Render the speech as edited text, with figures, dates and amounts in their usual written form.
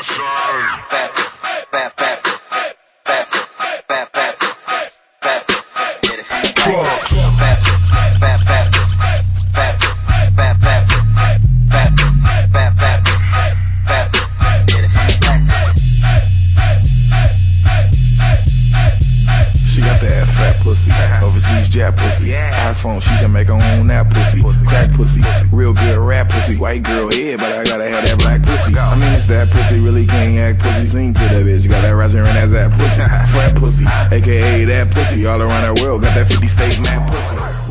She got that fat pussy, overseas jet pussy, iPhone, she should make her own that pussy, crack pussy, real good rap pussy, white girl head, but I gotta have that black pussy. I mean it's that pussy, really clean act pussy, sing to that bitch, got that rising and that's that pussy, flat pussy, aka that pussy, all around the world, got that 50 state map pussy.